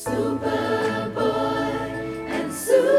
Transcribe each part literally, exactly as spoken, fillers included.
Superboy and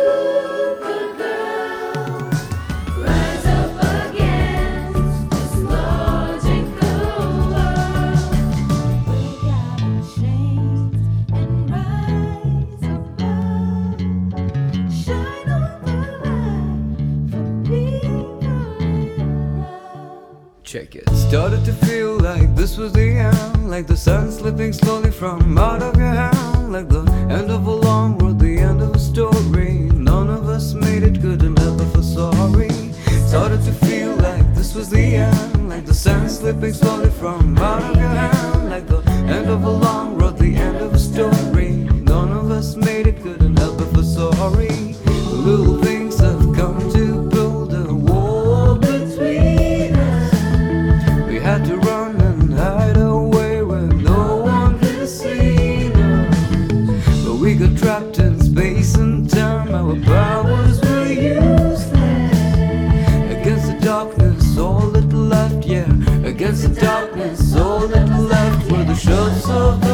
Supergirl rise up against this logical world. We gotta change and rise above. Shine on the light for people in love. Check it. Started to feel like this was the end, like the sun slipping slowly from out of your hand, like the end of a long road, the end of a story. None of us made it, couldn't help but feel sorry. Started to feel like this was the end, like the sun slipping slowly from out of your hand, like the end of a long road, the end of a story. None of us made it, couldn't help but feel sorry. Little things have come to build a wall between us. We had to run and hide away where no one could see us. But we got trapped in space and time, our powers were useless. Against the darkness, all that left, yeah. Against the darkness, all that left were the shells of